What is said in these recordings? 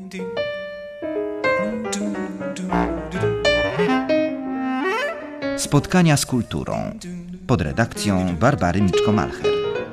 Spotkania z kulturą pod redakcją Barbary Miczko-Malcher.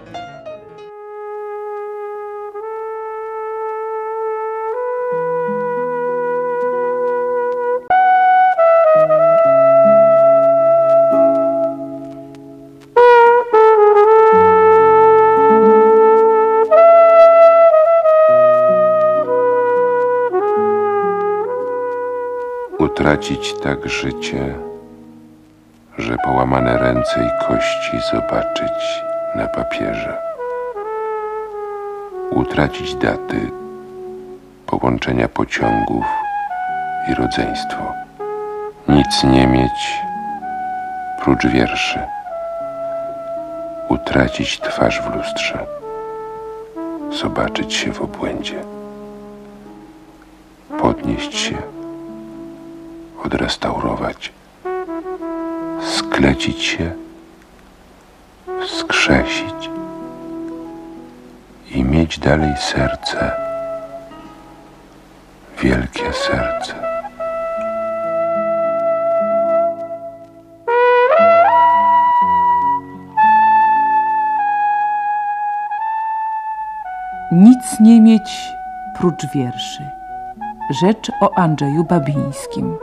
Utracić tak życie, że połamane ręce i kości zobaczyć na papierze. Utracić daty, połączenia pociągów i rodzeństwo. Nic nie mieć prócz wierszy. Utracić twarz w lustrze. Zobaczyć się w obłędzie. Podnieść się. Odrestaurować, sklecić się, wskrzesić i mieć dalej serce, wielkie serce. Nic nie mieć prócz wierszy. Rzecz o Andrzeju Babińskim.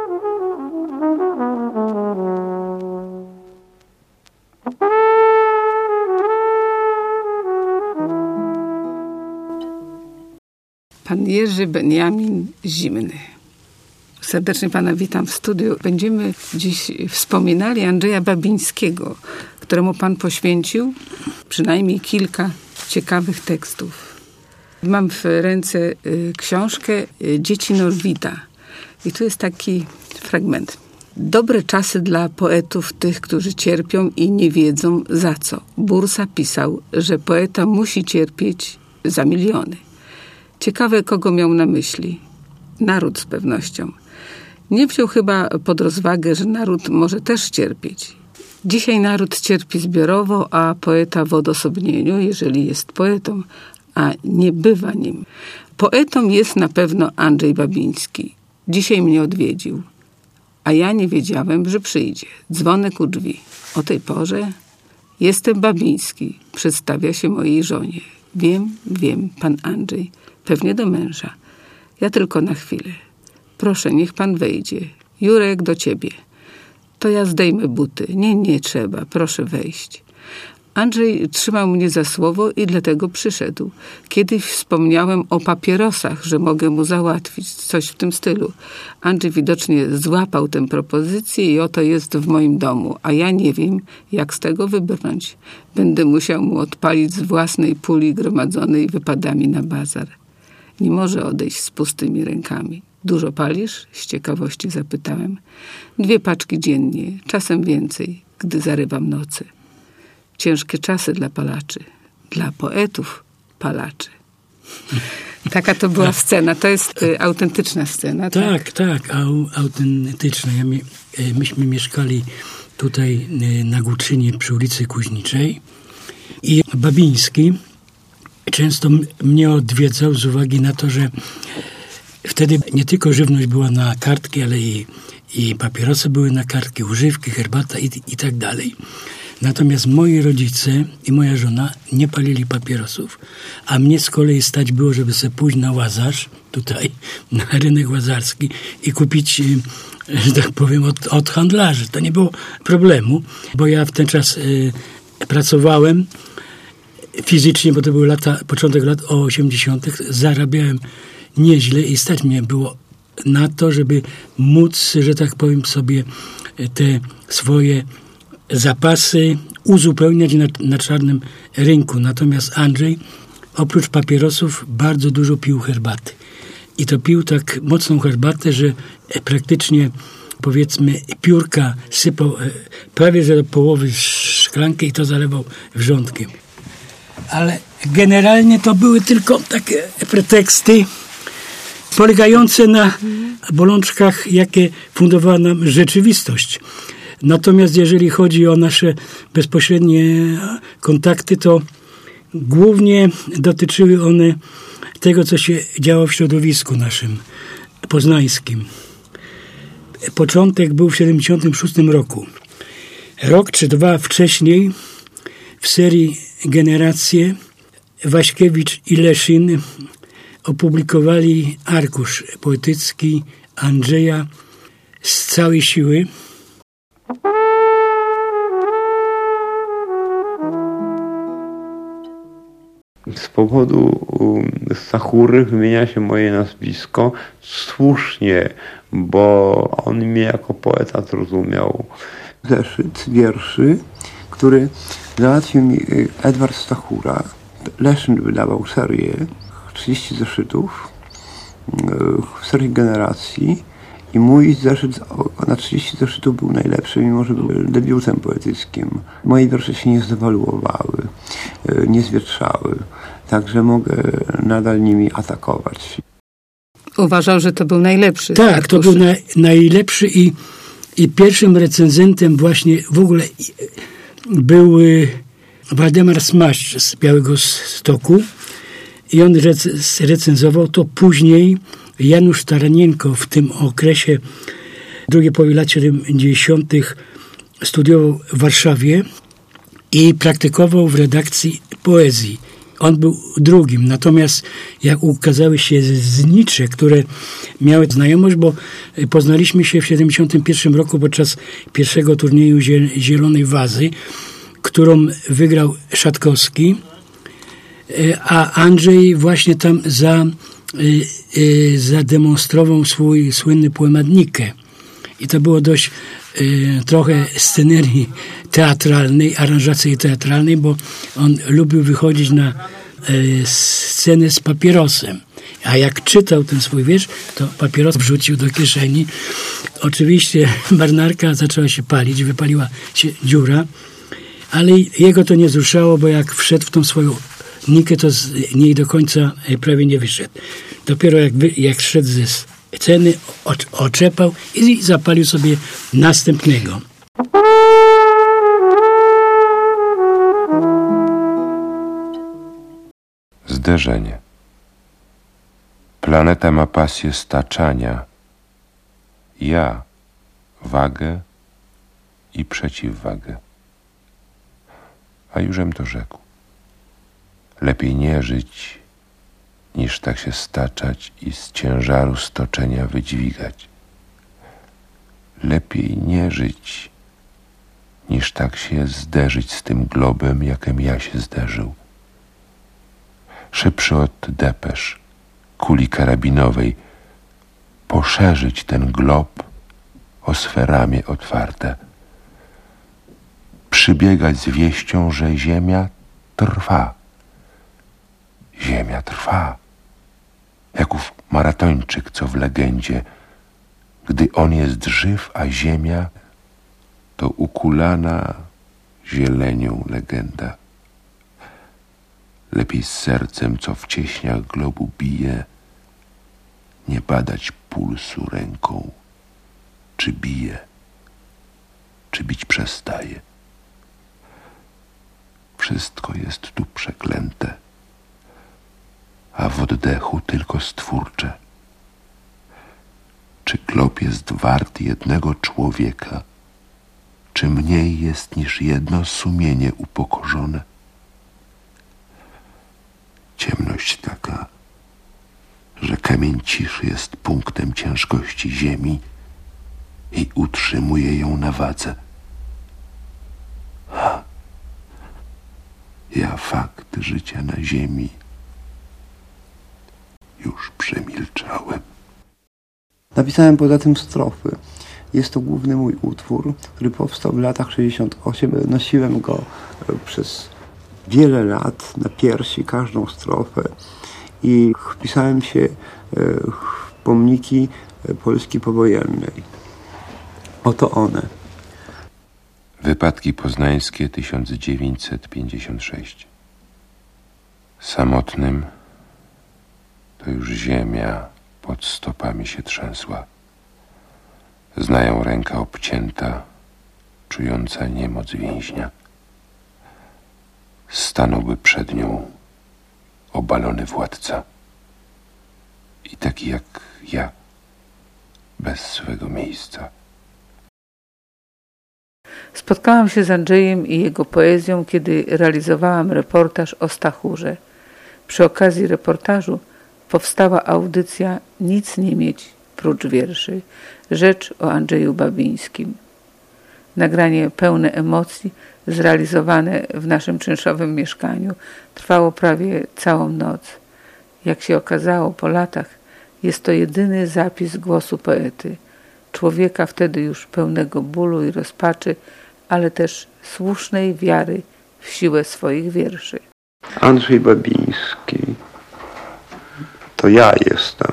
Pan Jerzy Beniamin Zimny. Serdecznie Pana witam w studiu. Będziemy dziś wspominali Andrzeja Babińskiego, któremu Pan poświęcił przynajmniej kilka ciekawych tekstów. Mam w ręce książkę Dzieci Norwida. I tu jest taki fragment. Dobre czasy dla poetów, tych, którzy cierpią i nie wiedzą za co. Bursa pisał, że poeta musi cierpieć za miliony. Ciekawe, kogo miał na myśli. Naród z pewnością. Nie wziął chyba pod rozwagę, że naród może też cierpieć. Dzisiaj naród cierpi zbiorowo, a poeta w odosobnieniu, jeżeli jest poetą, a nie bywa nim. Poetą jest na pewno Andrzej Babiński. Dzisiaj mnie odwiedził, a ja nie wiedziałem, że przyjdzie. Dzwonek u drzwi. O tej porze jestem Babiński, przedstawia się mojej żonie. Wiem, pan Andrzej. Pewnie do męża. Ja tylko na chwilę. Proszę, niech pan wejdzie. Jurek, do ciebie. To ja zdejmę buty. Nie trzeba. Proszę wejść. Andrzej trzymał mnie za słowo i dlatego przyszedł. Kiedyś wspomniałem o papierosach, że mogę mu załatwić. Coś w tym stylu. Andrzej widocznie złapał tę propozycję i oto jest w moim domu. A ja nie wiem, jak z tego wybrnąć. Będę musiał mu odpalić z własnej puli gromadzonej wypadami na bazar. Nie może odejść z pustymi rękami. Dużo palisz? Z ciekawości zapytałem. 2 paczki dziennie, czasem więcej, gdy zarywam nocy. Ciężkie czasy dla palaczy. Dla poetów palaczy. Taka to była scena. To jest autentyczna scena. Tak, autentyczna. Myśmy mieszkali tutaj na Guczynie przy ulicy Kuźniczej i Babiński często mnie odwiedzał z uwagi na to, że wtedy nie tylko żywność była na kartki, ale i papierosy były na kartki, używki, herbata i tak dalej. Natomiast moi rodzice i moja żona nie palili papierosów, a mnie z kolei stać było, żeby sobie pójść na Łazarz, tutaj, na rynek łazarski i kupić, że tak powiem, od handlarzy. To nie było problemu, bo ja w ten czas pracowałem fizycznie, bo to były początek lat 80. Zarabiałem nieźle i stać mnie było na to, żeby móc, że tak powiem, sobie te swoje zapasy uzupełniać na czarnym rynku. Natomiast Andrzej oprócz papierosów bardzo dużo pił herbaty. I to pił tak mocną herbatę, że praktycznie, powiedzmy, piórka sypał prawie że do połowy szklankę i to zalewał wrzątkiem. Ale generalnie to były tylko takie preteksty polegające na bolączkach, jakie fundowała nam rzeczywistość. Natomiast jeżeli chodzi o nasze bezpośrednie kontakty, to głównie dotyczyły one tego, co się działo w środowisku naszym poznańskim. Początek był w 1976 roku. Rok czy dwa wcześniej w serii Generacje Waśkiewicz i Leszyn opublikowali arkusz poetycki Andrzeja z całej siły. Z powodu Stachury wymienia się moje nazwisko słusznie, bo on mnie jako poeta zrozumiał. Zeszyt wierszy, który załatwił mi Edward Stachura. Leszyn wydawał serię 30 zeszytów w serii Generacji i mój zeszyt na 30 zeszytów był najlepszy, mimo że był debiutem poetyckim. Moje wiersze się nie zdewaluowały, nie zwietrzały, także mogę nadal nimi atakować. Uważał, że to był najlepszy. Tak, to był najlepszy i pierwszym recenzentem właśnie w ogóle był Waldemar Smaszcz z Białegostoku i on recenzował to. Później Janusz Taranienko w tym okresie, drugiej połowie lat 70. studiował w Warszawie i praktykował w redakcji poezji. On był drugim, natomiast jak ukazały się znicze, które miały znajomość, bo poznaliśmy się w 71 roku podczas pierwszego turnieju Zielonej Wazy, którą wygrał Szatkowski, a Andrzej właśnie tam zademonstrował swój słynny poemat Nikę. I to było dość trochę scenerii teatralnej, aranżacji teatralnej, bo on lubił wychodzić na scenę z papierosem. A jak czytał ten swój wiersz, to papieros wrzucił do kieszeni. Oczywiście marynarka zaczęła się palić, wypaliła się dziura, ale jego to nie wzruszało, bo jak wszedł w tą swoją Nikę, to z niej do końca prawie nie wyszedł. Dopiero jak szedł ze sceny, oczepał i zapalił sobie następnego. Zderzenie. Planeta ma pasję staczania. Ja wagę i przeciwwagę. A jużem to rzekł. Lepiej nie żyć, niż tak się staczać i z ciężaru stoczenia wydźwigać. Lepiej nie żyć, niż tak się zderzyć z tym globem, jakem ja się zderzył. Szybszy od depesz, kuli karabinowej, poszerzyć ten glob o swe ramię otwarte. Przybiegać z wieścią, że ziemia trwa. Ziemia trwa. Jak ów maratończyk, co w legendzie, gdy on jest żyw, a ziemia to ukulana zielenią legenda. Lepiej z sercem, co w cieśniach globu bije, nie badać pulsu ręką, czy bije, czy bić przestaje. Wszystko jest tu przeklęte, a w oddechu tylko stwórcze. Czy glob jest wart jednego człowieka, czy mniej jest niż jedno sumienie upokorzone? Ciemność taka, że kamień ciszy jest punktem ciężkości ziemi i utrzymuje ją na wadze. Ja fakt życia na ziemi już przemilczałem. Napisałem poza tym strofy. Jest to główny mój utwór, który powstał w latach 68. Nosiłem go przez wiele lat na piersi, każdą strofę i wpisałem się w pomniki Polski powojennej. Oto one. Wypadki poznańskie 1956. Samotnym to już ziemia pod stopami się trzęsła. Znają ręka obcięta, czująca niemoc więźnia. Stanąłby przed nią obalony władca. i taki jak ja, bez swego miejsca. Spotkałam się z Andrzejem i jego poezją, kiedy realizowałam reportaż o Stachurze. Przy okazji reportażu powstała audycja Nic nie mieć prócz wierszy. Rzecz o Andrzeju Babińskim. Nagranie pełne emocji, zrealizowane w naszym czynszowym mieszkaniu, trwało prawie całą noc. Jak się okazało po latach, jest to jedyny zapis głosu poety, człowieka wtedy już pełnego bólu i rozpaczy, ale też słusznej wiary w siłę swoich wierszy. Andrzej Babiński, to ja jestem.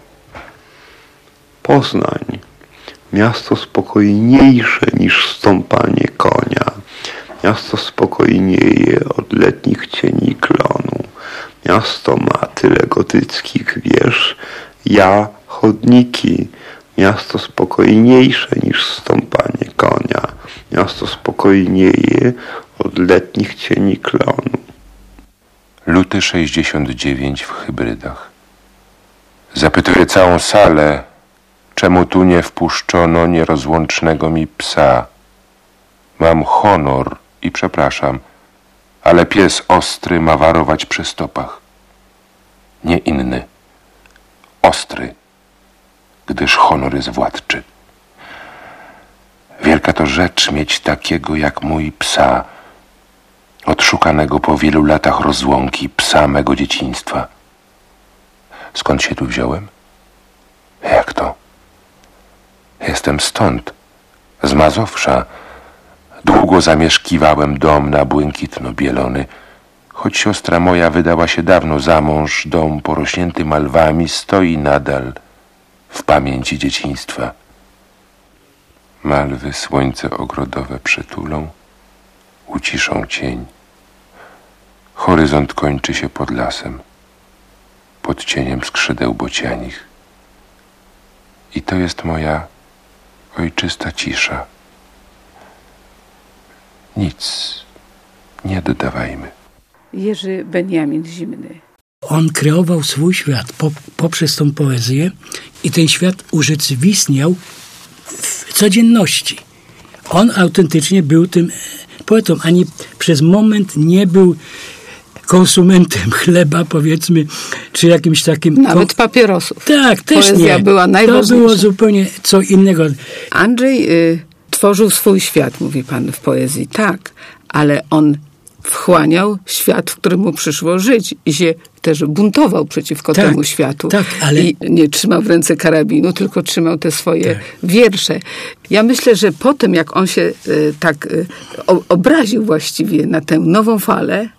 Poznań, miasto spokojniejsze niż stąpanie konia. Miasto spokojnieje od letnich cieni klonu. Miasto ma tyle gotyckich wież, ja chodniki. Miasto spokojniejsze niż stąpanie konia. Miasto spokojnieje od letnich cieni klonu. Luty 69 w Hybrydach. Zapytuję całą salę, czemu tu nie wpuszczono nierozłącznego mi psa. Mam honor i przepraszam, ale pies ostry ma warować przy stopach. Nie inny, ostry, gdyż honor jest władczy. Wielka to rzecz mieć takiego jak mój psa, odszukanego po wielu latach rozłąki, psa mego dzieciństwa. Skąd się tu wziąłem? Jak to? Jestem stąd, z Mazowsza. Długo zamieszkiwałem dom na błękitno-bielony, choć siostra moja wydała się dawno za mąż, dom porośnięty malwami stoi nadal w pamięci dzieciństwa. Malwy słońce ogrodowe przytulą, uciszą cień. Horyzont kończy się pod lasem, pod cieniem skrzydeł bocianich. I to jest moja ojczysta cisza. Nic nie dodawajmy. Jerzy Beniamin Zimny. On kreował swój świat poprzez tą poezję i ten świat urzeczywistniał w codzienności. On autentycznie był tym poetą, ani przez moment nie był konsumentem chleba, powiedzmy, czy jakimś takim... Nawet papierosów. Tak, też Poezja nie. była najważniejsza. To było zupełnie co innego. Andrzej tworzył swój świat, mówi pan, w poezji. Tak, ale on wchłaniał świat, w którym mu przyszło żyć i się też buntował przeciwko temu światu. Tak, ale... I nie trzymał w ręce karabinu, tylko trzymał te swoje wiersze. Ja myślę, że potem, jak on się obraził właściwie na tę nową falę,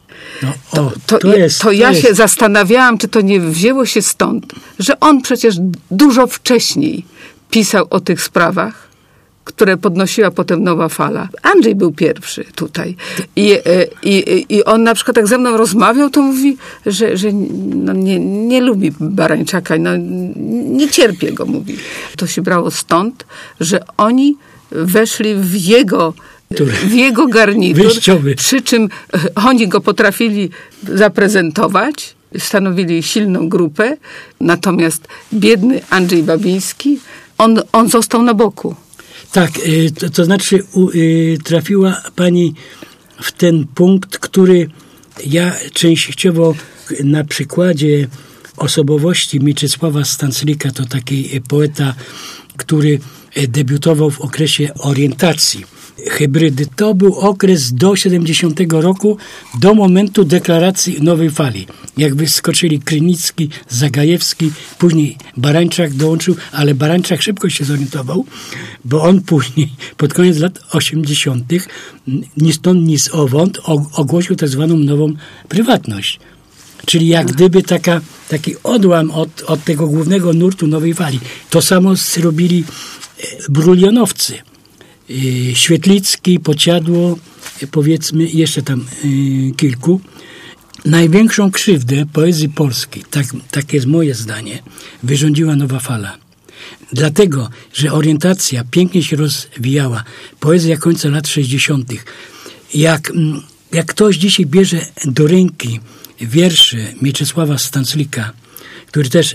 ja się zastanawiałam, czy to nie wzięło się stąd, że on przecież dużo wcześniej pisał o tych sprawach, które podnosiła potem nowa fala. Andrzej był pierwszy tutaj. I on na przykład jak ze mną rozmawiał, to mówi, że nie lubi Barańczaka. Nie cierpię go, mówi. To się brało stąd, że oni weszli w jego garnitur, wyjściowy. Przy czym oni go potrafili zaprezentować, stanowili silną grupę, natomiast biedny Andrzej Babiński, on został na boku. Tak, to znaczy trafiła pani w ten punkt, który ja częściowo na przykładzie osobowości Mieczysława Stanclika, to taki poeta, który debiutował w okresie orientacji. Hybrydy. To był okres do 70 roku, do momentu deklaracji nowej fali. Jak wyskoczyli Krynicki, Zagajewski, później Barańczak dołączył, ale Barańczak szybko się zorientował, bo on później, pod koniec lat 80. ni stąd, ni zowąd ogłosił tak zwaną nową prywatność. Czyli jak gdyby taki odłam od tego głównego nurtu nowej fali. To samo zrobili brulionowcy. Świetlicki, Podsiadło, powiedzmy, jeszcze tam kilku. Największą krzywdę poezji polskiej, tak jest moje zdanie, wyrządziła nowa fala. Dlatego, że orientacja pięknie się rozwijała, poezja końca lat 60. Jak ktoś dzisiaj bierze do ręki wiersze Mieczysława Stanclika, który też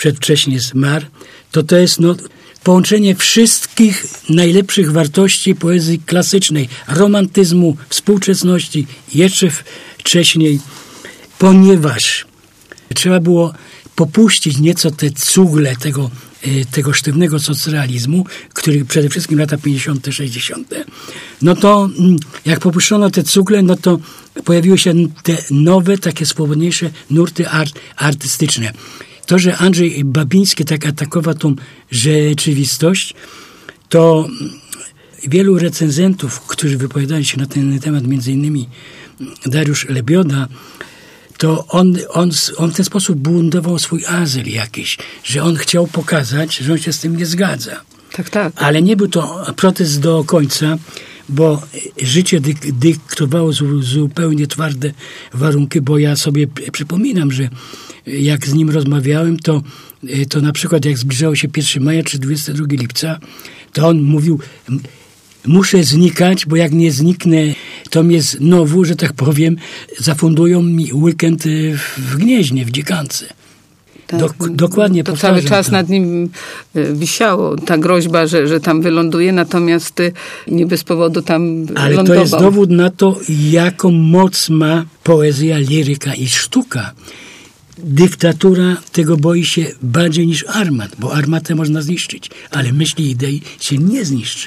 przedwcześnie zmarł, to jest połączenie wszystkich najlepszych wartości poezji klasycznej, romantyzmu, współczesności, jeszcze wcześniej, ponieważ trzeba było popuścić nieco te cugle tego sztywnego socrealizmu, który przede wszystkim lata 50., 60. No to jak popuszczono te cugle, no to pojawiły się te nowe, takie swobodniejsze nurty artystyczne. To, że Andrzej Babiński tak atakował tą rzeczywistość, to wielu recenzentów, którzy wypowiadali się na ten temat, między innymi Dariusz Lebioda, to on w ten sposób buntował swój azyl jakiś, że on chciał pokazać, że on się z tym nie zgadza. Tak. Ale nie był to protest do końca, bo życie dyktowało zupełnie twarde warunki, bo ja sobie przypominam, że jak z nim rozmawiałem, to na przykład jak zbliżało się 1 maja czy 22 lipca, to on mówił: muszę znikać, bo jak nie zniknę, to mnie znowu, że tak powiem, zafundują mi weekend w Gnieźnie, w Dziekance. Tak, dokładnie to cały czas nad nim wisiało ta groźba, że tam wyląduje, natomiast nie bez powodu tam Ale lądował. to jest dowód na to, jaką moc ma poezja, liryka i sztuka. Dyktatura tego boi się bardziej niż armat, bo armatę można zniszczyć, ale myśli i idei się nie zniszczy.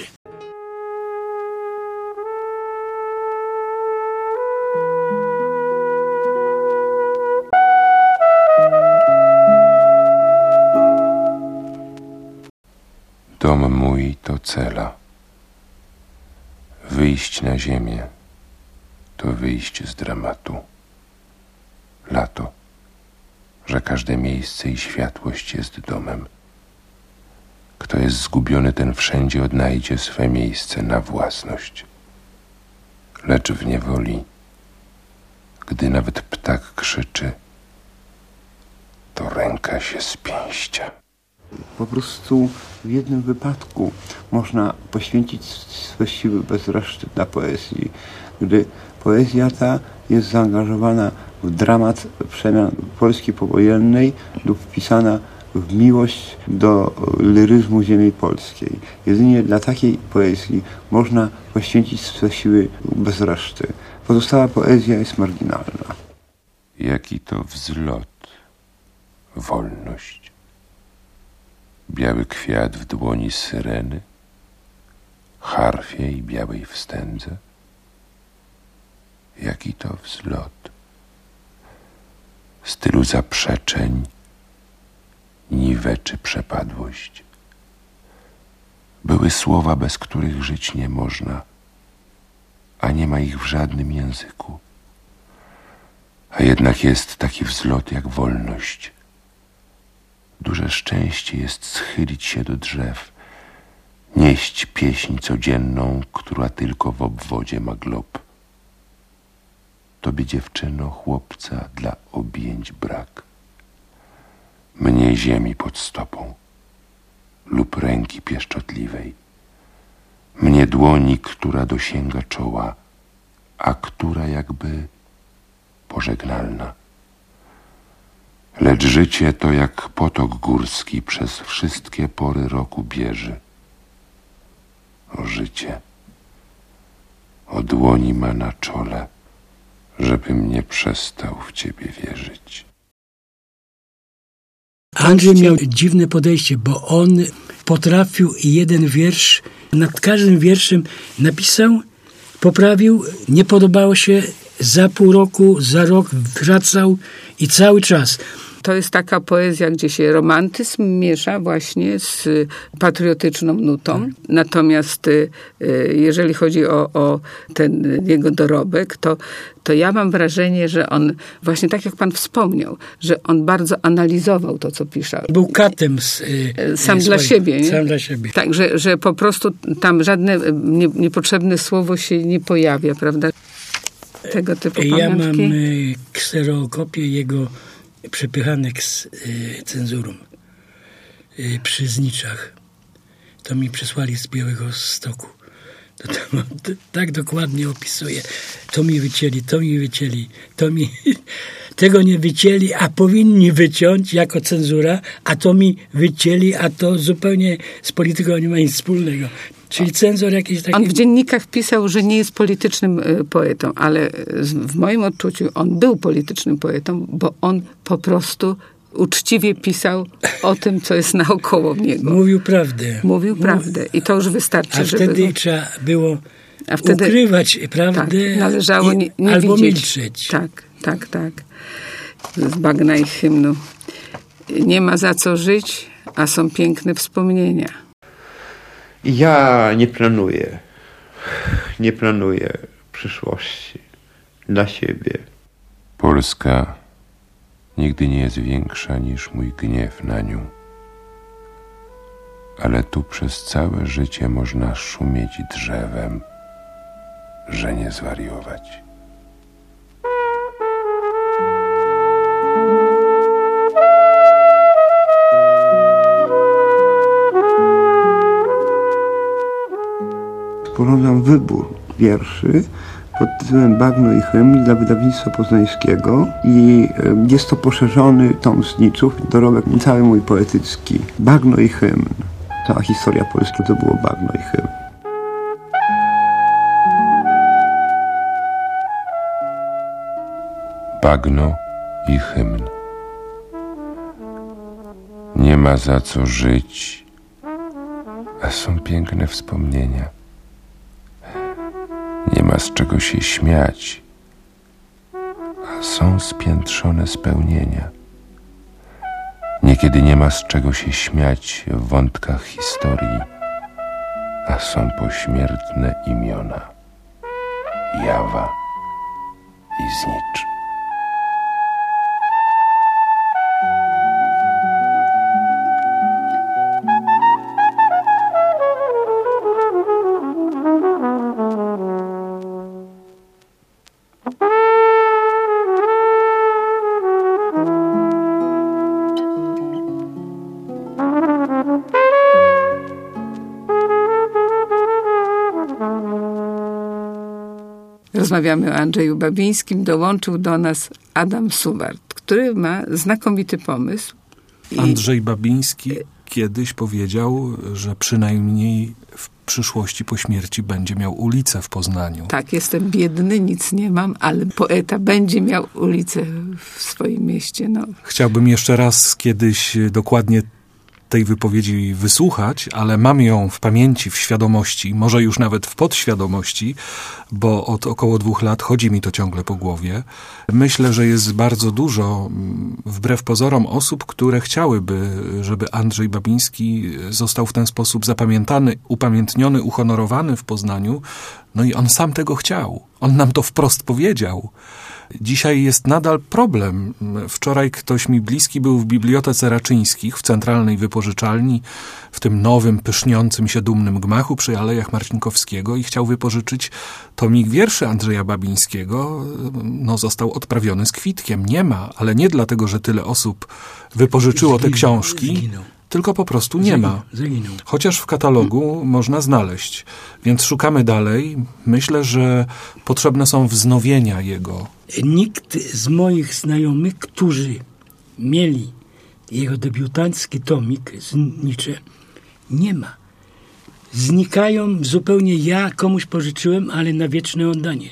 Dom mój to cela. Wyjść na ziemię to wyjść z dramatu. Lato, że każde miejsce i światłość jest domem. Kto jest zgubiony, ten wszędzie odnajdzie swe miejsce na własność. Lecz w niewoli, gdy nawet ptak krzyczy, to ręka się spięścia. Po prostu w jednym wypadku można poświęcić swe siły bez reszty dla poezji, gdy poezja ta jest zaangażowana w dramat przemian Polski powojennej lub wpisana w miłość do liryzmu ziemi polskiej. Jedynie dla takiej poezji można poświęcić swe siły bez reszty. Pozostała poezja jest marginalna. Jaki to wzlot, wolność. Biały kwiat w dłoni syreny, harfie i białej wstędze. Jaki to wzlot. Z tylu zaprzeczeń niweczy przepadłość. Były słowa, bez których żyć nie można, a nie ma ich w żadnym języku. A jednak jest taki wzlot jak wolność. Duże szczęście jest schylić się do drzew, nieść pieśń codzienną, która tylko w obwodzie ma glob. Tobie, dziewczyno, chłopca dla objęć brak. Mnie ziemi pod stopą lub ręki pieszczotliwej. Mnie dłoni, która dosięga czoła, a która jakby pożegnalna. Lecz życie to jak potok górski przez wszystkie pory roku bieży. O życie, o dłoni ma na czole, żebym nie przestał w ciebie wierzyć. Andrzej miał dziwne podejście, bo on potrafił jeden wiersz, nad każdym wierszem napisał, poprawił, nie podobało się, za pół roku, za rok wracał i cały czas. To jest taka poezja, gdzie się romantyzm miesza właśnie z patriotyczną nutą. Natomiast jeżeli chodzi o ten jego dorobek, to ja mam wrażenie, że on, właśnie tak jak pan wspomniał, że on bardzo analizował to, co pisze. Był katem sam dla siebie. Nie? Sam dla siebie. Tak, że po prostu tam żadne niepotrzebne słowo się nie pojawia, prawda? Tego typu pamiątki. Ja mam kserokopię jego przepychanek z cenzurą przy Zniczach. To mi przysłali z Białegostoku. To tak dokładnie opisuje. To mi wycięli, to mi wycięli, tego nie wycięli, a powinni wyciąć jako cenzura, a to mi wycięli, a to zupełnie z polityką nie ma nic wspólnego. Czyli cenzor jakiś taki... On w dziennikach pisał, że nie jest politycznym poetą, ale w moim odczuciu on był politycznym poetą, bo on po prostu uczciwie pisał o tym, co jest naokoło niego. Mówił prawdę. Mówił prawdę i to już wystarczy, a żeby... wtedy trzeba było ukrywać prawdę, tak, należało nie albo widzieć. milczeć. Tak. Z bagna i hymnu. Nie ma za co żyć, a są piękne wspomnienia. Ja nie planuję przyszłości dla siebie. Polska nigdy nie jest większa niż mój gniew na nią. Ale tu przez całe życie można szumieć drzewem, że nie zwariować. Sporządzam wybór wierszy pod tytułem Bagno i hymn dla wydawnictwa poznańskiego i jest to poszerzony tom zniczów, dorobek cały mój poetycki. Bagno i hymn. Cała historia Polski to było bagno i hymn. Bagno i hymn. Nie ma za co żyć, a są piękne wspomnienia. Nie ma z czego się śmiać, a są spiętrzone spełnienia. Niekiedy nie ma z czego się śmiać w wątkach historii, a są pośmiertne imiona. Jawa i znicz. Rozmawiamy o Andrzeju Babińskim. Dołączył do nas Adam Suward, który ma znakomity pomysł. Andrzej Babiński kiedyś powiedział, że przynajmniej w przyszłości po śmierci będzie miał ulicę w Poznaniu. Tak, jestem biedny, nic nie mam, ale poeta będzie miał ulicę w swoim mieście. No. Chciałbym jeszcze raz kiedyś dokładnie tej wypowiedzi wysłuchać, ale mam ją w pamięci, w świadomości, może już nawet w podświadomości, bo od około 2 lat chodzi mi to ciągle po głowie. Myślę, że jest bardzo dużo, wbrew pozorom, osób, które chciałyby, żeby Andrzej Babiński został w ten sposób zapamiętany, upamiętniony, uhonorowany w Poznaniu. No i on sam tego chciał. On nam to wprost powiedział. Dzisiaj jest nadal problem. Wczoraj ktoś mi bliski był w Bibliotece Raczyńskich, w centralnej wypożyczalni, w tym nowym, pyszniącym się dumnym gmachu przy Alejach Marcinkowskiego i chciał wypożyczyć tomik wierszy Andrzeja Babińskiego. No, został odprawiony z kwitkiem. Nie ma, ale nie dlatego, że tyle osób wypożyczyło te książki, tylko po prostu nie ma. Chociaż w katalogu można znaleźć. Więc szukamy dalej. Myślę, że potrzebne są wznowienia jego. Nikt z moich znajomych, którzy mieli jego debiutancki tomik Znicze, nie ma. Znikają zupełnie. Ja komuś pożyczyłem, ale na wieczne oddanie.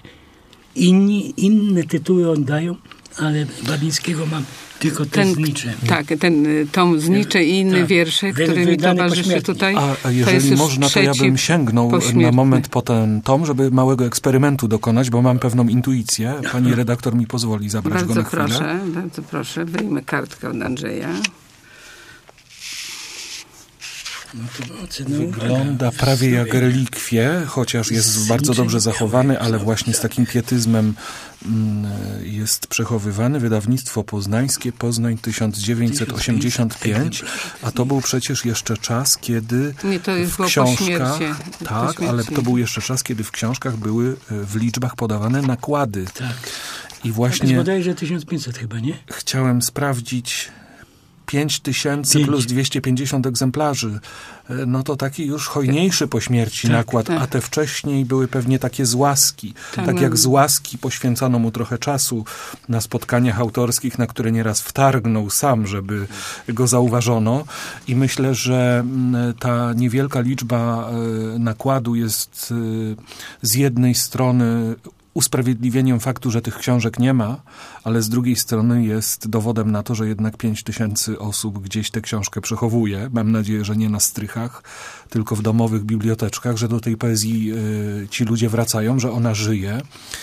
Inni inne tytuły oddają, ale Babińskiego mam tylko ten Znicze. Tak, ten tom Znicze i inne wiersze, które mi towarzyszy tutaj. A jeżeli można, to ja bym sięgnął na moment po ten tom, żeby małego eksperymentu dokonać, bo mam pewną intuicję. Pani redaktor mi pozwoli zabrać go na chwilę. Bardzo proszę. Wyjmę kartkę od Andrzeja. Wygląda prawie jak relikwie, chociaż jest bardzo dobrze zachowany, ale właśnie z takim pietyzmem jest przechowywany. Wydawnictwo poznańskie, Poznań 1985, a to był przecież jeszcze czas, kiedy w książkach... Tak, ale to był jeszcze czas, kiedy w książkach były w liczbach podawane nakłady. Tak. I właśnie... To jest bodajże 1500 chyba, nie? Chciałem sprawdzić... 5000 plus 250 egzemplarzy, no to taki już hojniejszy po śmierci nakład, a te wcześniej były pewnie takie z łaski. Tak jak z łaski poświęcono mu trochę czasu na spotkaniach autorskich, na które nieraz wtargnął sam, żeby go zauważono. I myślę, że ta niewielka liczba nakładu jest z jednej strony usprawiedliwieniem faktu, że tych książek nie ma, ale z drugiej strony jest dowodem na to, że jednak 5000 osób gdzieś tę książkę przechowuje. Mam nadzieję, że nie na strychach, tylko w domowych biblioteczkach, że do tej poezji ci ludzie wracają, że ona żyje.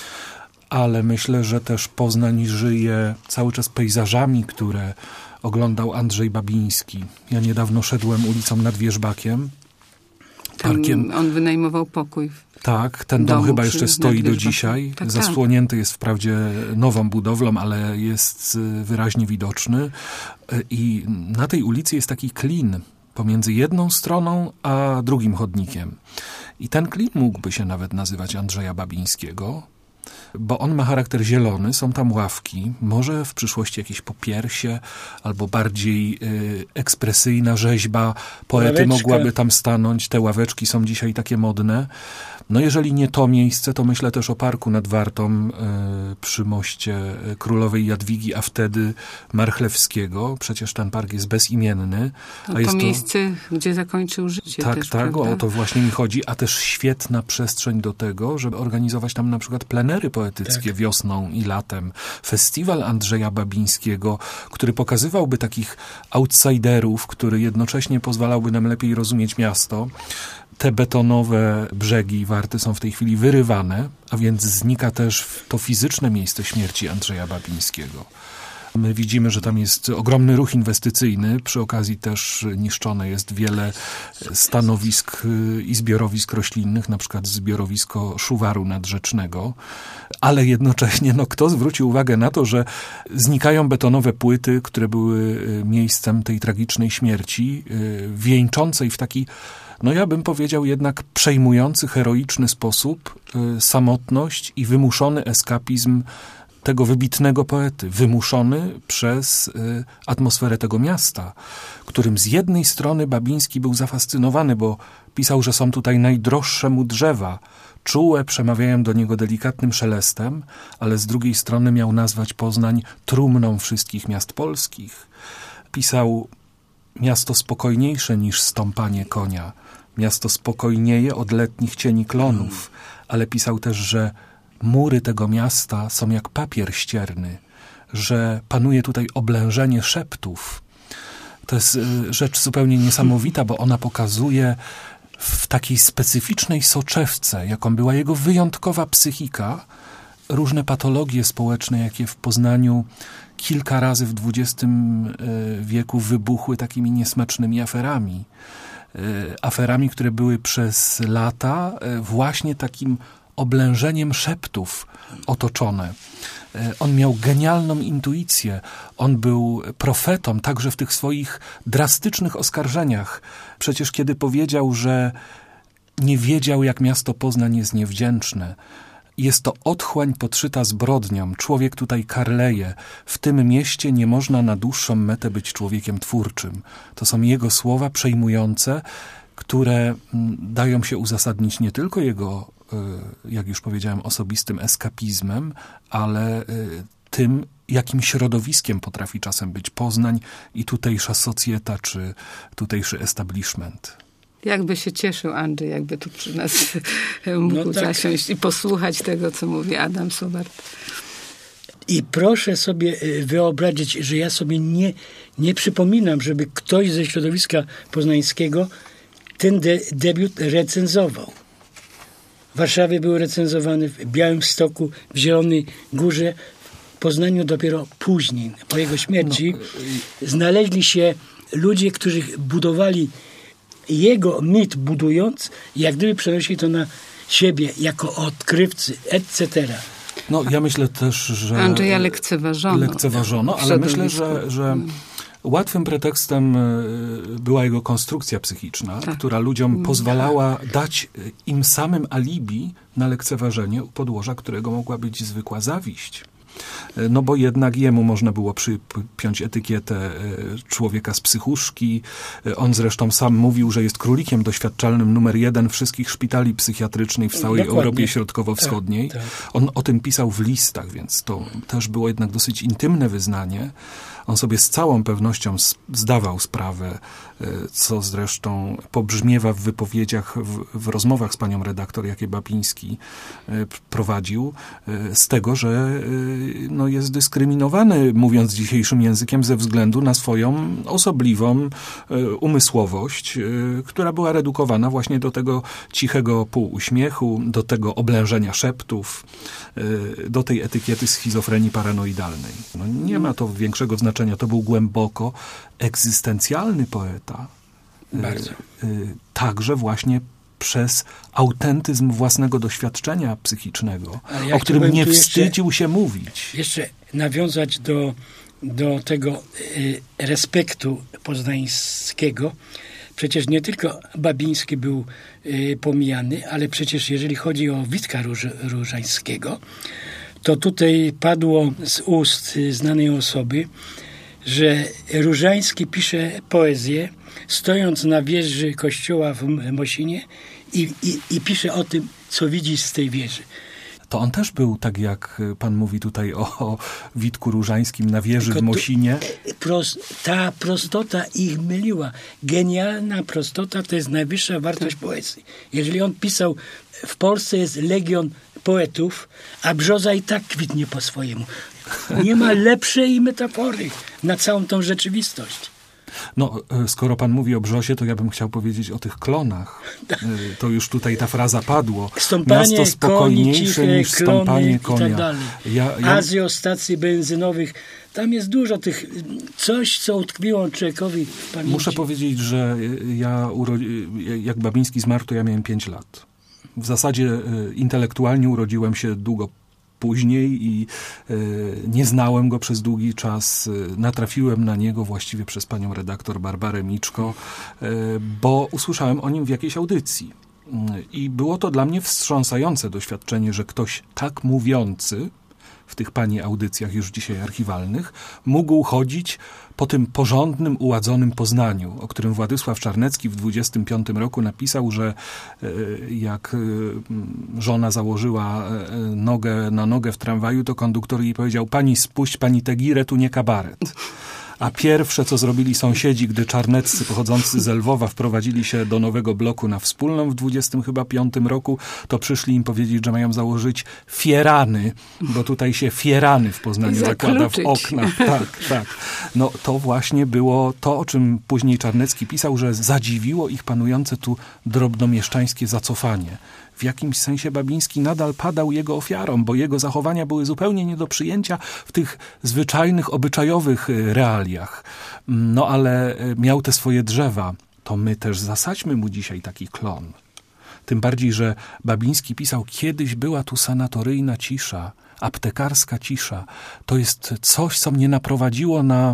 Ale myślę, że też Poznań żyje cały czas pejzażami, które oglądał Andrzej Babiński. Ja niedawno szedłem ulicą nad Wierzbakiem. Parkiem. On wynajmował pokój. Tak, ten dom chyba jeszcze stoi do dzisiaj. Tak, zasłonięty jest wprawdzie nową budowlą, ale jest wyraźnie widoczny. I na tej ulicy jest taki klin pomiędzy jedną stroną a drugim chodnikiem. I ten klin mógłby się nawet nazywać Andrzeja Babińskiego, bo on ma charakter zielony, są tam ławki, może w przyszłości jakieś popiersie, albo bardziej ekspresyjna rzeźba poety mogłaby tam stanąć. Te ławeczki są dzisiaj takie modne. No jeżeli nie to miejsce, to myślę też o Parku nad Wartą przy moście Królowej Jadwigi, a wtedy Marchlewskiego. Przecież ten park jest bezimienny. A jest to miejsce, gdzie zakończył życie. Tak, też, tak, o to właśnie mi chodzi. A też świetna przestrzeń do tego, żeby organizować tam na przykład plenery poetyckie wiosną i latem. Festiwal Andrzeja Babińskiego, który pokazywałby takich outsiderów, który jednocześnie pozwalałby nam lepiej rozumieć miasto. Te betonowe brzegi Warty są w tej chwili wyrywane, a więc znika też to fizyczne miejsce śmierci Andrzeja Babińskiego. My widzimy, że tam jest ogromny ruch inwestycyjny. Przy okazji też niszczone jest wiele stanowisk i zbiorowisk roślinnych, na przykład zbiorowisko Szuwaru Nadrzecznego. Ale jednocześnie, kto zwrócił uwagę na to, że znikają betonowe płyty, które były miejscem tej tragicznej śmierci, wieńczącej w taki, ja bym powiedział jednak przejmujący, heroiczny sposób samotność i wymuszony eskapizm tego wybitnego poety, wymuszony przez atmosferę tego miasta, którym z jednej strony Babiński był zafascynowany, bo pisał, że są tutaj najdroższe mu drzewa, czułe przemawiają do niego delikatnym szelestem, ale z drugiej strony miał nazwać Poznań trumną wszystkich miast polskich. Pisał: miasto spokojniejsze niż stąpanie konia, miasto spokojnieje od letnich cieni klonów, ale pisał też, że mury tego miasta są jak papier ścierny, że panuje tutaj oblężenie szeptów. To jest rzecz zupełnie niesamowita, bo ona pokazuje w takiej specyficznej soczewce, jaką była jego wyjątkowa psychika, różne patologie społeczne, jakie w Poznaniu kilka razy w XX wieku wybuchły takimi niesmacznymi aferami. Aferami, które były przez lata właśnie takim oblężeniem szeptów otoczone. On miał genialną intuicję. On był profetą także w tych swoich drastycznych oskarżeniach. Przecież kiedy powiedział, że nie wiedział, jak miasto Poznań jest niewdzięczne, jest to otchłań podszyta zbrodnią. Człowiek tutaj karleje. W tym mieście nie można na dłuższą metę być człowiekiem twórczym. To są jego słowa przejmujące, które dają się uzasadnić nie tylko jego, jak już powiedziałem, osobistym eskapizmem, ale tym, jakim środowiskiem potrafi czasem być Poznań i tutejsza socjeta, czy tutejszy establishment. Jakby się cieszył Andrzej, jakby tu przy nas mógł zasiąść i posłuchać tego, co mówi Adam Sobart. I proszę sobie wyobrazić, że ja sobie nie przypominam, żeby ktoś ze środowiska poznańskiego ten debiut recenzował. W Warszawie był recenzowany, w Białymstoku, w Zielonej Górze. W Poznaniu dopiero później, po jego śmierci, znaleźli się ludzie, którzy budowali jego mit, budując, jak gdyby przenosili to na siebie jako odkrywcy, etc. Ja myślę też, że Andrzeja lekceważono, ale myślę, że łatwym pretekstem była jego konstrukcja psychiczna, która ludziom pozwalała dać im samym alibi na lekceważenie u podłoża, którego mogła być zwykła zawiść. no bo jednak jemu można było przypiąć etykietę człowieka z psychuszki. On zresztą sam mówił, że jest królikiem doświadczalnym numer 1 wszystkich szpitali psychiatrycznych w całej Europie Środkowo-Wschodniej. Tak. On o tym pisał w listach, więc to też było jednak dosyć intymne wyznanie. On sobie z całą pewnością zdawał sprawę, co zresztą pobrzmiewa w wypowiedziach, w rozmowach z panią redaktor, jakie Babiński prowadził, z tego, że no, jest dyskryminowany, mówiąc dzisiejszym językiem, ze względu na swoją osobliwą umysłowość, która była redukowana właśnie do tego cichego półuśmiechu, do tego oblężenia szeptów, do tej etykiety schizofrenii paranoidalnej. No, nie ma to większego znaczenia. To był głęboko egzystencjalny poeta. Bardzo. Także właśnie przez autentyzm własnego doświadczenia psychicznego, o którym nie wstydził się mówić. Jeszcze nawiązać do tego respektu poznańskiego. Przecież nie tylko Babiński był pomijany, ale przecież jeżeli chodzi o Witka Różańskiego, to tutaj padło z ust znanej osoby, że Różański pisze poezję, stojąc na wieży kościoła w Mosinie i pisze o tym, co widzi z tej wieży. To on też był, tak jak pan mówi tutaj o Witku Różańskim na wieży w Mosinie. Ta prostota ich myliła. Genialna prostota to jest najwyższa wartość poezji. Jeżeli on pisał, w Polsce jest legion poetów, a brzoza i tak kwitnie po swojemu. Nie ma lepszej metafory na całą tą rzeczywistość. No, skoro pan mówi o brzozie, to ja bym chciał powiedzieć o tych klonach. To już tutaj ta fraza padło. Stąpanie miasto spokojniejsze koni, niż stąpanie konia. I tak dalej. Azjo, stacji benzynowych. Tam jest dużo tych, coś, co utkwiło człowiekowi w pamięci. Muszę powiedzieć, że jak Babiński zmarł, to ja miałem 5 lat. W zasadzie intelektualnie urodziłem się długo później i nie znałem go przez długi czas. Natrafiłem na niego właściwie przez panią redaktor Barbarę Miczko, bo usłyszałem o nim w jakiejś audycji. I było to dla mnie wstrząsające doświadczenie, że ktoś tak mówiący w tych pani audycjach już dzisiaj archiwalnych mógł chodzić po tym porządnym, uładzonym Poznaniu, o którym Władysław Czarnecki w 25 roku napisał, że jak żona założyła nogę na nogę w tramwaju, to konduktor jej powiedział: pani spuść, pani tę girę, tu nie kabaret. A pierwsze, co zrobili sąsiedzi, gdy czarneccy pochodzący z Lwowa wprowadzili się do nowego bloku na Wspólną w 25 roku, to przyszli im powiedzieć, że mają założyć fierany, bo tutaj się fierany w Poznaniu zakłada w oknach. Tak. No to właśnie było to, o czym później Czarnecki pisał, że zadziwiło ich panujące tu drobnomieszczańskie zacofanie. W jakimś sensie Babiński nadal padał jego ofiarą, bo jego zachowania były zupełnie nie do przyjęcia w tych zwyczajnych, obyczajowych realiach. No ale miał te swoje drzewa. To my też zasadźmy mu dzisiaj taki klon. Tym bardziej, że Babiński pisał: kiedyś była tu sanatoryjna cisza, aptekarska cisza. To jest coś, co mnie naprowadziło na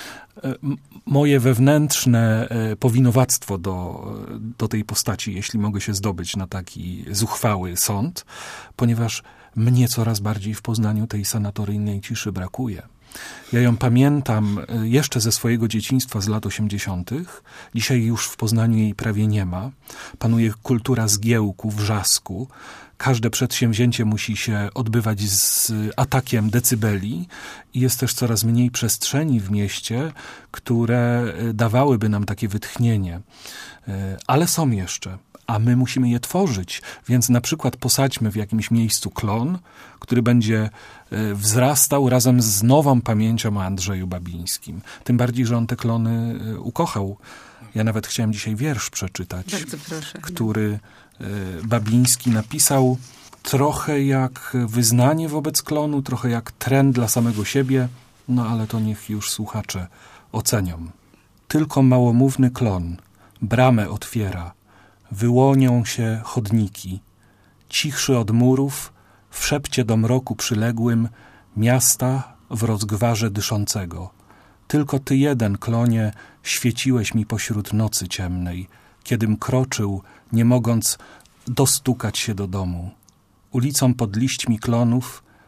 moje wewnętrzne powinowactwo do tej postaci, jeśli mogę się zdobyć na taki zuchwały sąd, ponieważ mnie coraz bardziej w Poznaniu tej sanatoryjnej ciszy brakuje. Ja ją pamiętam jeszcze ze swojego dzieciństwa z lat 80. Dzisiaj już w Poznaniu jej prawie nie ma. Panuje kultura zgiełku, wrzasku. Każde przedsięwzięcie musi się odbywać z atakiem decybeli i jest też coraz mniej przestrzeni w mieście, które dawałyby nam takie wytchnienie. Ale są jeszcze, a my musimy je tworzyć. Więc na przykład posadźmy w jakimś miejscu klon, który będzie wzrastał razem z nową pamięcią o Andrzeju Babińskim. Tym bardziej, że on te klony ukochał. Ja nawet chciałem dzisiaj wiersz przeczytać, bardzo proszę, który Babiński napisał trochę jak wyznanie wobec klonu, trochę jak trend dla samego siebie, no ale to niech już słuchacze ocenią. Tylko małomówny klon bramę otwiera, wyłonią się chodniki, cichszy od murów, w szepcie do mroku przyległym, miasta w rozgwarze dyszącego. Tylko ty jeden, klonie, świeciłeś mi pośród nocy ciemnej, kiedym kroczył, nie mogąc dostukać się do domu. Ulicą pod liśćmi klonów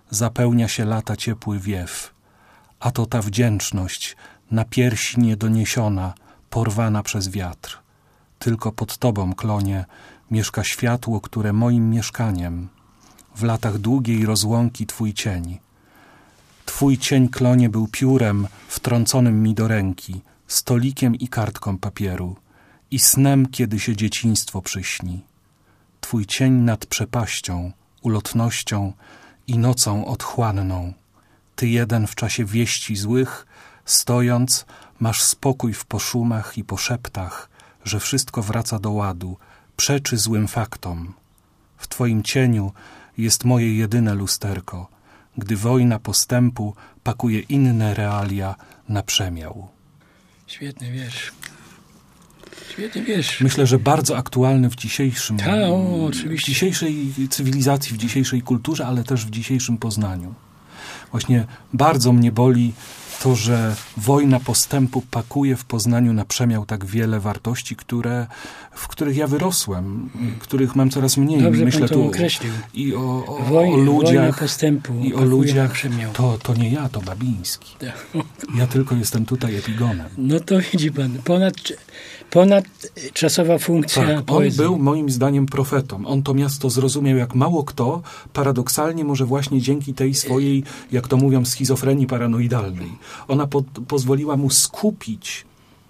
zapełnia się lata ciepły wiew. A to ta wdzięczność, na piersi niedoniesiona, porwana przez wiatr. Tylko pod tobą, klonie, mieszka światło, które moim mieszkaniem. W latach długiej rozłąki twój cień. Twój cień, klonie, był piórem wtrąconym mi do ręki, stolikiem i kartką papieru i snem, kiedy się dzieciństwo przyśni. Twój cień nad przepaścią, ulotnością i nocą otchłanną. Ty jeden w czasie wieści złych, stojąc, masz spokój w poszumach i poszeptach, że wszystko wraca do ładu, przeczy złym faktom. W twoim cieniu jest moje jedyne lusterko, gdy wojna postępu pakuje inne realia na przemiał. Świetny wiersz. Świetny wiersz. Myślę, że bardzo aktualny w dzisiejszym, oczywiście. W dzisiejszej cywilizacji, w dzisiejszej kulturze, ale też w dzisiejszym Poznaniu. Właśnie bardzo mnie boli to, że wojna postępu pakuje w Poznaniu na przemiał tak wiele wartości, w których ja wyrosłem, których mam coraz mniej. Dobrze, myślę pan to tu określił. I o ludziach. Wojna postępu I o ludziach. To nie ja, to Babiński. Ja tylko jestem tutaj epigonem. No to widzi pan, ponadczasowa funkcja tak, poezji. On był moim zdaniem profetą. On to miasto zrozumiał jak mało kto, paradoksalnie może właśnie dzięki tej swojej, jak to mówią, schizofrenii paranoidalnej. Ona pozwoliła mu skupić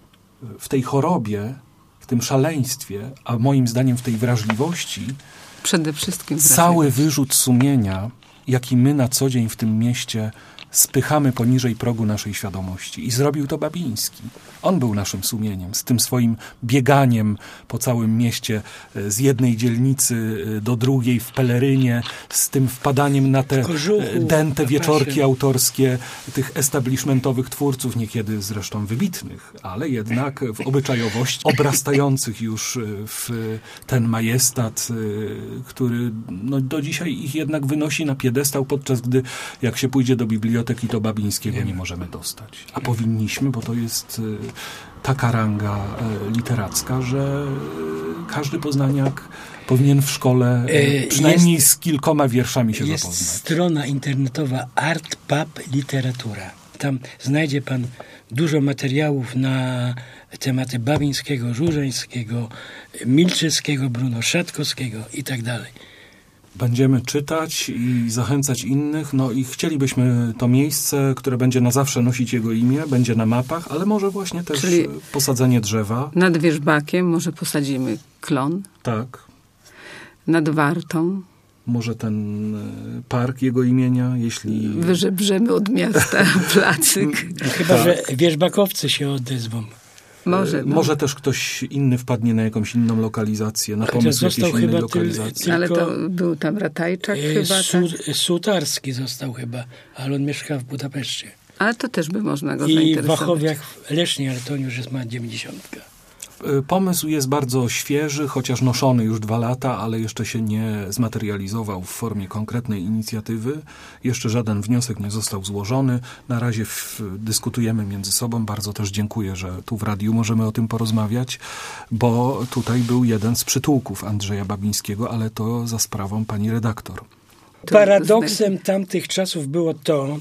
w tej chorobie, w tym szaleństwie, a moim zdaniem w tej wrażliwości, przede wszystkim cały wyrzut sumienia, jaki my na co dzień w tym mieście spychamy poniżej progu naszej świadomości. I zrobił to Babiński. On był naszym sumieniem, z tym swoim bieganiem po całym mieście, z jednej dzielnicy do drugiej w pelerynie, z tym wpadaniem na te dęte wieczorki autorskie tych establishmentowych twórców, niekiedy zresztą wybitnych, ale jednak w obyczajowości, obrastających już w ten majestat, który do dzisiaj ich jednak wynosi na piedestał, podczas gdy jak się pójdzie do biblioteki, to Babińskiego nie możemy dostać. A powinniśmy, bo to jest taka ranga literacka, że każdy poznaniak powinien w szkole przynajmniej z kilkoma wierszami się zapoznać. Jest strona internetowa ArtPub Literatura. Tam znajdzie pan dużo materiałów na tematy Babińskiego, Żużeńskiego, Milczewskiego, Bruno Szatkowskiego i tak dalej. Będziemy czytać i zachęcać innych, i chcielibyśmy to miejsce, które będzie na zawsze nosić jego imię, będzie na mapach, ale może właśnie też posadzenie drzewa. Nad Wierzbakiem może posadzimy klon. Tak. Nad Wartą. Może ten park jego imienia, jeśli... Wyżebrzemy od miasta placyk. Chyba, tak, że wierzbakowcy się odezwą. Może też ktoś inny wpadnie na jakąś inną lokalizację, na pomysł jakiejś innej lokalizacji. Ale to był tam Ratajczak chyba, tak? Sutarski został chyba, ale on mieszka w Budapeszcie. Ale to też by można go zainteresować. I w zainteresować. Wachowiach w Lesznie, ale to już jest ma 90. Pomysł jest bardzo świeży, chociaż noszony już 2 lata, ale jeszcze się nie zmaterializował w formie konkretnej inicjatywy. Jeszcze żaden wniosek nie został złożony. Na razie dyskutujemy między sobą. Bardzo też dziękuję, że tu w radiu możemy o tym porozmawiać, bo tutaj był jeden z przytułków Andrzeja Babińskiego, ale to za sprawą pani redaktor. Paradoksem tamtych czasów było to,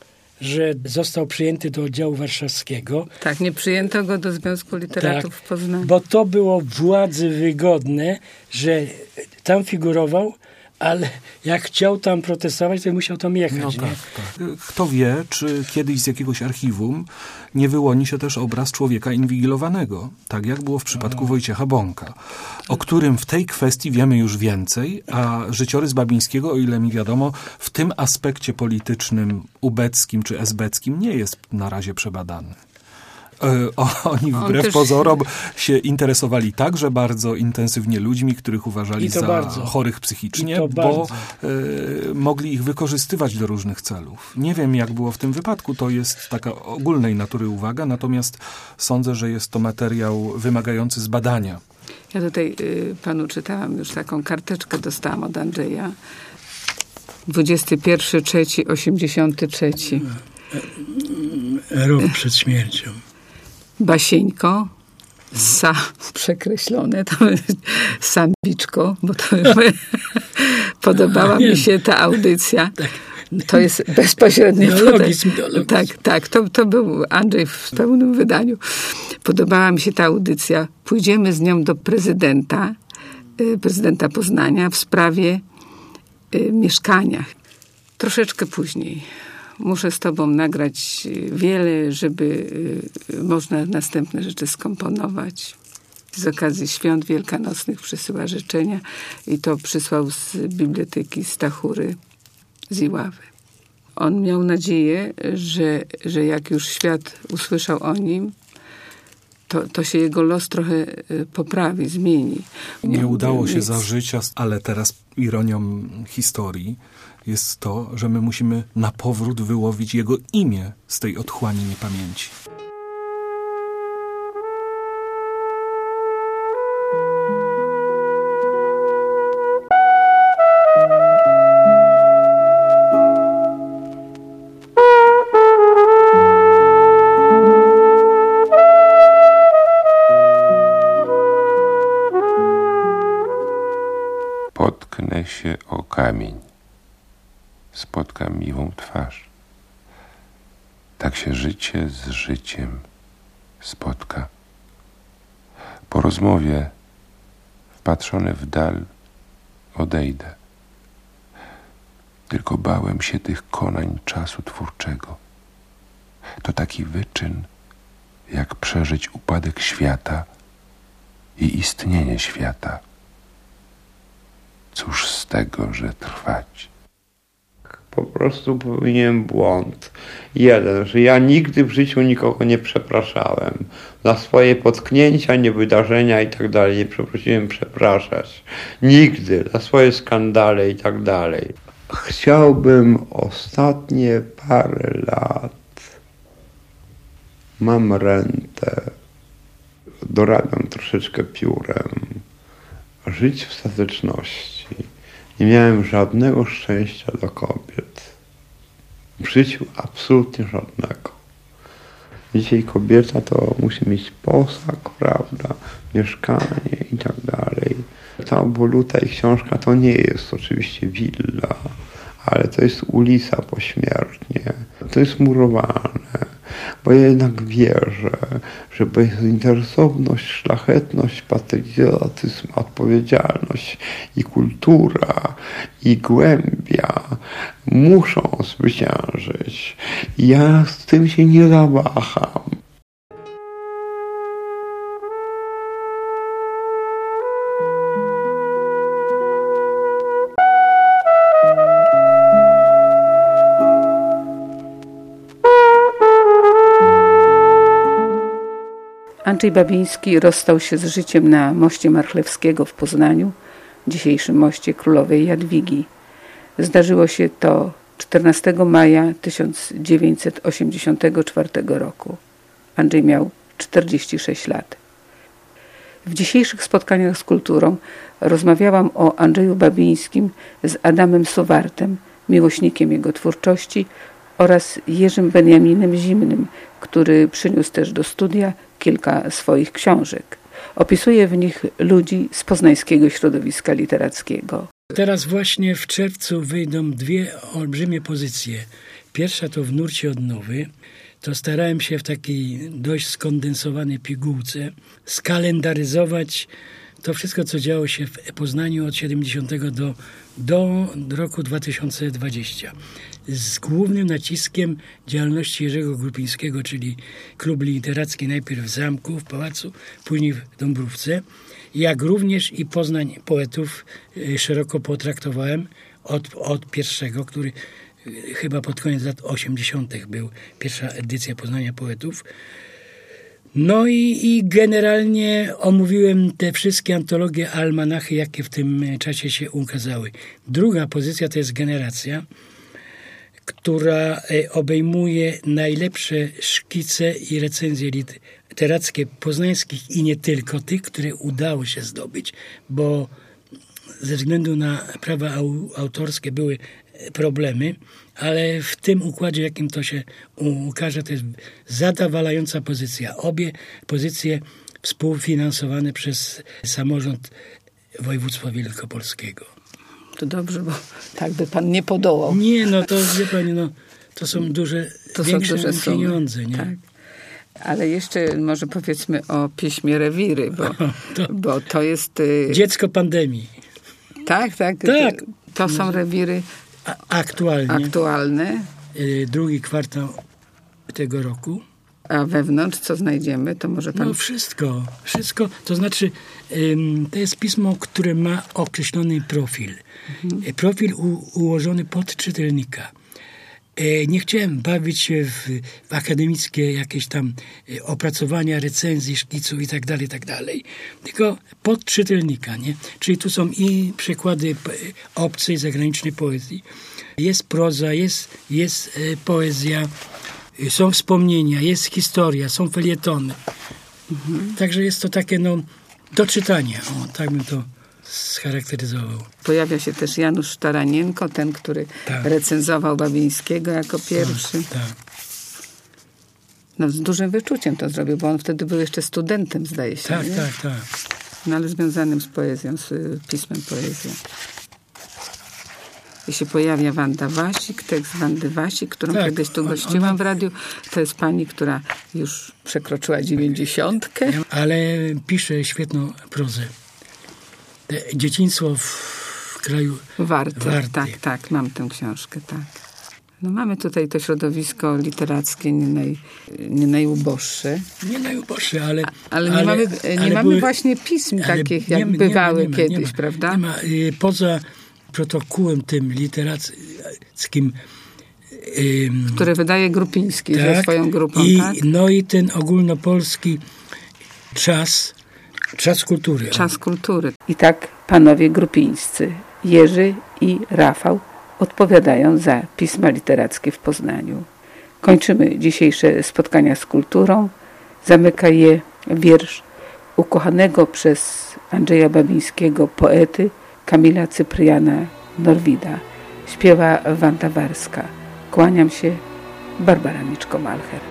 że został przyjęty do oddziału warszawskiego. Tak, nie przyjęto go do Związku Literatów w Poznaniu. Bo to było władzy wygodne, że tam figurował, ale jak chciał tam protestować, to musiał tam jechać. Tak. Kto wie, czy kiedyś z jakiegoś archiwum nie wyłoni się też obraz człowieka inwigilowanego, tak jak było w przypadku Wojciecha Bąka, o którym w tej kwestii wiemy już więcej, a życiorys Babińskiego, o ile mi wiadomo, w tym aspekcie politycznym, ubeckim czy esbeckim nie jest na razie przebadany. Oni wbrew pozorom się interesowali także bardzo intensywnie ludźmi, których uważali za chorych psychicznie, bo mogli ich wykorzystywać do różnych celów. Nie wiem, jak było w tym wypadku, to jest taka ogólnej natury uwaga, natomiast sądzę, że jest to materiał wymagający zbadania. Ja tutaj panu czytałam już taką karteczkę, dostałam od Andrzeja. 21.3.83. Rok przed śmiercią. Basieńko, przekreślone, to Sambiczko, bo to podobała mi się ta audycja. To jest bezpośrednio... Logizm. Tak. To był Andrzej w pełnym wydaniu. Podobała mi się ta audycja. Pójdziemy z nią do prezydenta Poznania w sprawie mieszkania. Troszeczkę później. Muszę z tobą nagrać wiele, żeby można następne rzeczy skomponować. Z okazji świąt wielkanocnych przysyła życzenia i to przysłał z biblioteki Stachury z Iławy. On miał nadzieję, że jak już świat usłyszał o nim, to się jego los trochę poprawi, zmieni. Nie udało się za życia, ale teraz ironią historii jest to, że my musimy na powrót wyłowić jego imię z tej otchłani niepamięci. Potknę się o kamień, spotkam miłą twarz. Tak się życie z życiem spotka. Po rozmowie, wpatrzony w dal, odejdę. Tylko bałem się tych konań czasu twórczego. To taki wyczyn, jak przeżyć upadek świata i istnienie świata. Cóż z tego, że trwać? Po prostu popełniłem błąd. Jeden, że ja nigdy w życiu nikogo nie przepraszałem. Za swoje potknięcia, niewydarzenia i tak dalej nie potrafiłem przepraszać. Nigdy. Za swoje skandale i tak dalej. Chciałbym ostatnie parę lat, mam rentę, dorabiam troszeczkę piórem, żyć w stateczności. Nie miałem żadnego szczęścia do kobiet. W życiu absolutnie żadnego. Dzisiaj kobieta to musi mieć posag, prawda, mieszkanie i tak dalej. Ta oboluta i książka to nie jest oczywiście willa, ale to jest ulica pośmiertnie. To jest murowane. Bo ja jednak wierzę, że bezinteresowność, szlachetność, patriotyzm, odpowiedzialność i kultura i głębia muszą zwyciężyć. Ja z tym się nie zawaham. Andrzej Babiński rozstał się z życiem na moście Marchlewskiego w Poznaniu, dzisiejszym moście Królowej Jadwigi. Zdarzyło się to 14 maja 1984 roku. Andrzej miał 46 lat. W dzisiejszych spotkaniach z kulturą rozmawiałam o Andrzeju Babińskim z Adamem Sowartem, miłośnikiem jego twórczości, oraz Jerzym Beniaminem Zimnym, który przyniósł też do studia kilka swoich książek. Opisuje w nich ludzi z poznańskiego środowiska literackiego. Teraz właśnie w czerwcu wyjdą dwie olbrzymie pozycje. Pierwsza to w nurcie odnowy. To starałem się w takiej dość skondensowanej pigułce skalendaryzować to wszystko, co działo się w Poznaniu od 70 do roku 2020. Z głównym naciskiem działalności Jerzego Grupińskiego, czyli klub literacki najpierw w Zamku, w Pałacu, później w Dąbrówce, jak również i Poznań poetów szeroko potraktowałem od pierwszego, który chyba pod koniec lat 80. był pierwsza edycja Poznania poetów. No i generalnie omówiłem te wszystkie antologie, almanachy, jakie w tym czasie się ukazały. Druga pozycja to jest Generacja, która obejmuje najlepsze szkice i recenzje literackie poznańskich i nie tylko tych, które udało się zdobyć, bo ze względu na prawa autorskie były problemy, ale w tym układzie, jakim to się ukaże, to jest zadowalająca pozycja. Obie pozycje współfinansowane przez samorząd województwa wielkopolskiego. To dobrze, bo tak by pan nie podołał. Nie, no to wie pani, no to są większe pieniądze, nie? Tak. Ale jeszcze może powiedzmy o piśmie Rewiry, bo to jest... Dziecko pandemii. Tak. To są rewiry aktualne. Drugi kwartał tego roku. A wewnątrz co znajdziemy? To może pan... No wszystko. To znaczy, to jest pismo, które ma określony profil. Profil ułożony pod czytelnika. Nie chciałem bawić się w akademickie jakieś tam opracowania, recenzji, szkiców i tak dalej, tylko pod czytelnika, nie? Czyli tu są i przykłady obcej, zagranicznej poezji. Jest proza, jest poezja, są wspomnienia, jest historia, są felietony. Także jest to takie, do czytania. Tak bym to scharakteryzował. Pojawia się też Janusz Taranienko, ten, który recenzował Babińskiego jako pierwszy. Tak. No, z dużym wyczuciem to zrobił, bo on wtedy był jeszcze studentem, zdaje się. Tak. No, ale związanym z poezją, z pismem poezji. I się pojawia Wanda Wasik, tekst Wandy Wasik, którą kiedyś tu gościłam w radiu. To jest pani, która już przekroczyła 90. Ale pisze świetną prozę. Dzieciństwo w kraju Warty. Tak, mam tę książkę, tak. No mamy tutaj to środowisko literackie nie najuboższe. Nie najuboższe, ale... Ale nie mamy właśnie pism takich, jak bywały kiedyś, prawda? Nie ma. Poza protokołem tym literackim... Które wydaje Grupiński ze swoją grupą, tak? No i ten ogólnopolski czas kultury. Czas kultury. I tak panowie grupińscy, Jerzy i Rafał, odpowiadają za pisma literackie w Poznaniu. Kończymy dzisiejsze spotkania z kulturą. Zamyka je wiersz ukochanego przez Andrzeja Babińskiego poety Kamila Cypriana Norwida. Śpiewa Wanda Warska. Kłaniam się, Barbara Miczko-Malcher.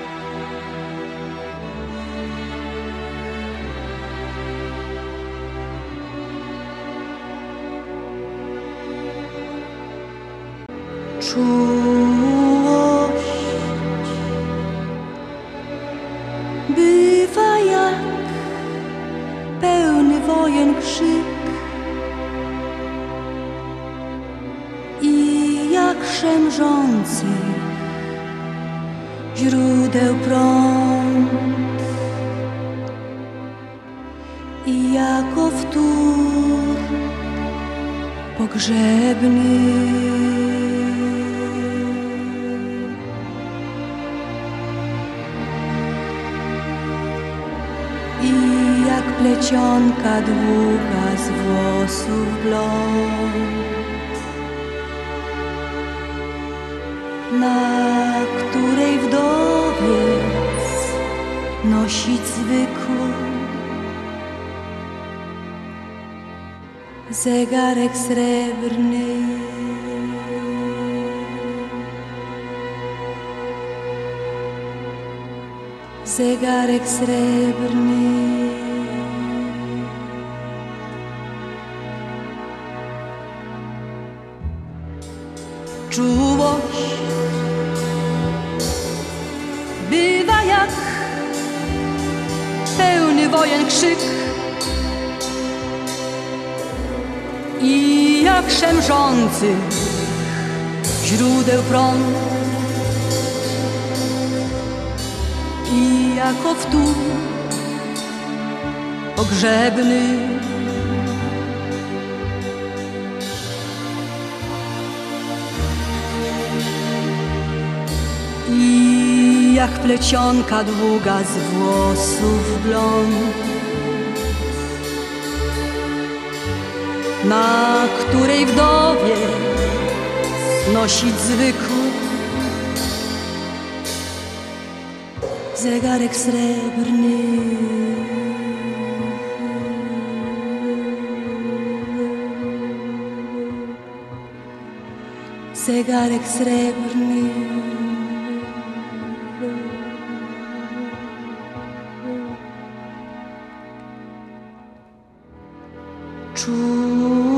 Czułość bywa jak pełny wojen krzyk i jak szemrzący źródeł prąd i jako wtór pogrzebny. I jak plecionka długa z włosów blond, na której wdowiec nosić zwykł zegarek srebrny. Zegarek srebrny. Czułość bywa jak pełny wojen krzyk i jak szemrzący źródeł prąd i jako wtór pogrzebny. I jak plecionka długa z włosów blond, na której wdowiec nosić zwykł zegarek srebrny. Zegarek srebrny. Czuł